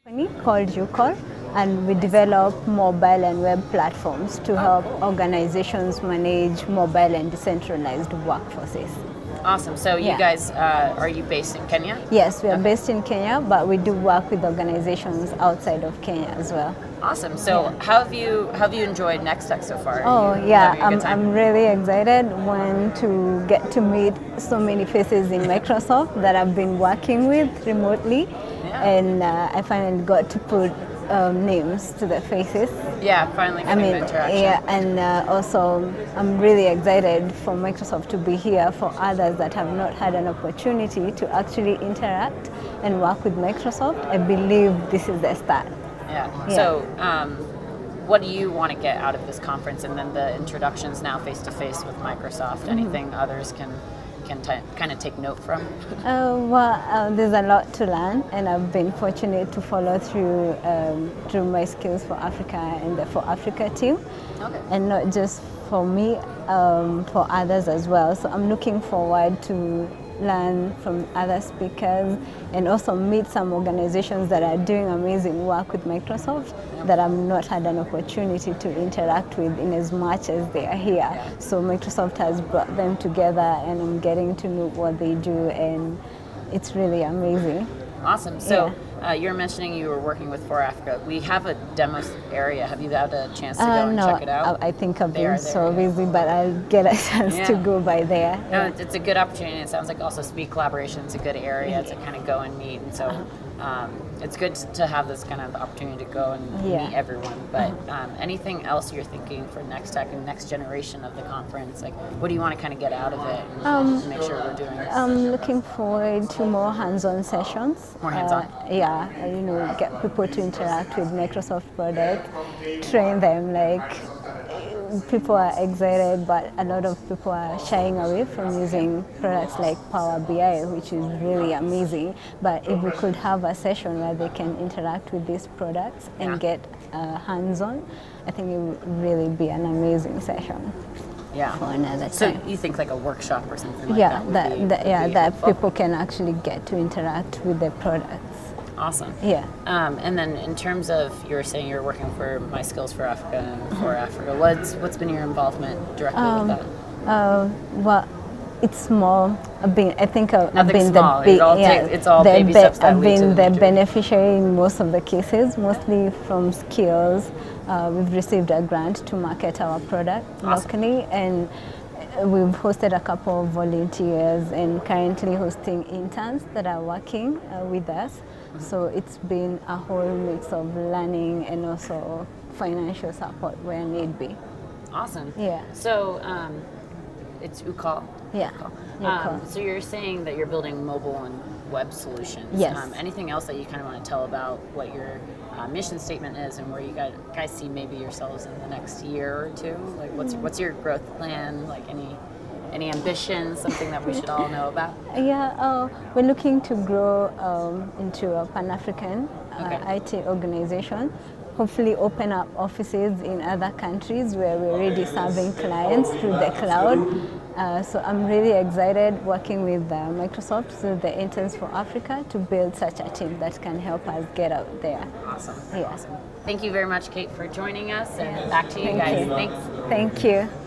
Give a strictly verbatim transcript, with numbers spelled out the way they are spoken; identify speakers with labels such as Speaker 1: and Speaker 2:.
Speaker 1: company called Ucall, and we develop mobile and web platforms to help organizations manage mobile and decentralized workforces.
Speaker 2: Awesome. So you
Speaker 1: Yeah.
Speaker 2: guys, uh, are you based in Kenya?
Speaker 1: Yes, we are
Speaker 2: Okay.
Speaker 1: based in Kenya, but we do work with organizations outside of Kenya as well.
Speaker 2: Awesome. So
Speaker 1: Yeah.
Speaker 2: how have you how have you enjoyed Nextech so far? Are
Speaker 1: Oh
Speaker 2: you
Speaker 1: yeah,
Speaker 2: having a
Speaker 1: I'm,
Speaker 2: good time?
Speaker 1: I'm really excited when to get to meet so many faces in Microsoft that I've been working with remotely,
Speaker 2: Yeah.
Speaker 1: and uh, I finally got to put um, names to the faces.
Speaker 2: Yeah, finally
Speaker 1: I
Speaker 2: getting
Speaker 1: mean,
Speaker 2: the interaction.
Speaker 1: yeah, and uh, also I'm really excited for Microsoft to be here for others that have not had an opportunity to actually interact and work with Microsoft. I believe this is the start.
Speaker 2: Yeah.
Speaker 1: Yeah.
Speaker 2: So, um, what do you want to get out of this conference, and then the introductions now face to face with Microsoft?
Speaker 1: Mm-hmm.
Speaker 2: Anything others can can t- kind of take note from?
Speaker 1: Uh, well, uh, there's a lot to learn, and I've been fortunate to follow through um, through my Skills for Africa and the For Africa team,
Speaker 2: Okay.
Speaker 1: and not just for me, um, for others as well. So I'm looking forward to learn from other speakers and also meet some organizations that are doing amazing work with Microsoft that I've not had an opportunity to interact with in as much as they are here.
Speaker 2: Yeah.
Speaker 1: So Microsoft has brought them together, and I'm getting to know what they do, and it's really amazing.
Speaker 2: Awesome. So uh, you're mentioning you were working with For Africa. We have a demo area. Have you had a chance to go
Speaker 1: Uh,
Speaker 2: and
Speaker 1: no,
Speaker 2: check it out?
Speaker 1: I, I think I've
Speaker 2: They
Speaker 1: been
Speaker 2: are
Speaker 1: so
Speaker 2: there, yeah.
Speaker 1: busy, but I'll get a chance to
Speaker 2: Yeah.
Speaker 1: go by there.
Speaker 2: No,
Speaker 1: Yeah.
Speaker 2: it's- it's a good opportunity. It sounds like also Speed Collaboration is a good area to kind of go and meet. And so um, it's good to have this kind of opportunity to go and
Speaker 1: Yeah.
Speaker 2: meet everyone. But um, anything else you're thinking for Nextech and next generation of the conference? Like, what do you want to kind of get out of it and
Speaker 1: Um,
Speaker 2: make sure we're doing?
Speaker 1: I'm looking forward to more hands-on sessions.
Speaker 2: More hands-on?
Speaker 1: Uh, yeah, you know, get people to interact with Microsoft products, train them. Like, people are excited, but a lot of people are shying away from using products like Power B I, which is really amazing. But if we could have a session where they can interact with these products and
Speaker 2: Yeah.
Speaker 1: get uh, hands-on, I think it would really be an amazing session
Speaker 2: Yeah.
Speaker 1: for another
Speaker 2: So
Speaker 1: time.
Speaker 2: you think like a workshop or something like
Speaker 1: yeah,
Speaker 2: that? would
Speaker 1: that,
Speaker 2: be-
Speaker 1: that
Speaker 2: would
Speaker 1: yeah,
Speaker 2: be
Speaker 1: that
Speaker 2: helpful?
Speaker 1: people can actually get to interact with the products.
Speaker 2: Awesome.
Speaker 1: Yeah.
Speaker 2: Um, and then in terms of, you were saying you're working for My Skills for Africa and For Africa. What's what's been your involvement directly
Speaker 1: Um,
Speaker 2: with that?
Speaker 1: Uh, well, it's more. I've been. I think I've, I've
Speaker 2: Nothing
Speaker 1: been
Speaker 2: small.
Speaker 1: the big.
Speaker 2: It all
Speaker 1: yeah,
Speaker 2: takes- it's all
Speaker 1: the
Speaker 2: baby steps that
Speaker 1: I've
Speaker 2: lead to
Speaker 1: been
Speaker 2: the
Speaker 1: the
Speaker 2: major-
Speaker 1: beneficiary in most of the cases, mostly from Skills. Uh, we've received a grant to market our product
Speaker 2: Awesome.
Speaker 1: locally, and we've hosted a couple of volunteers and currently hosting interns that are working uh, with us. So it's been a whole mix of learning and also financial support where need be.
Speaker 2: Awesome.
Speaker 1: Yeah.
Speaker 2: So um, it's Ucall.
Speaker 1: Yeah.
Speaker 2: Ucall.
Speaker 1: Ucall.
Speaker 2: Um, so you're saying that you're building mobile and web solutions.
Speaker 1: Yes.
Speaker 2: Um, anything else that you kind of want to tell about what your uh, mission statement is and where you guys, guys see maybe yourselves in the next year or two? Like, what's what's your growth plan? Like any any ambitions? Something that we should all know about?
Speaker 1: Yeah, uh, we're looking to grow um, into a Pan-African uh,
Speaker 2: Okay.
Speaker 1: I T organization. Hopefully open up offices in other countries where we're already serving clients through the cloud. Uh, so I'm really excited working with uh, Microsoft, so the Interns for Africa, to build such a team that can help us get out there.
Speaker 2: Awesome.
Speaker 1: Yeah.
Speaker 2: Awesome. Thank you very much, Kate, for joining us, and back to you
Speaker 1: Thank
Speaker 2: guys.
Speaker 1: you.
Speaker 2: Thanks.
Speaker 1: Thank you.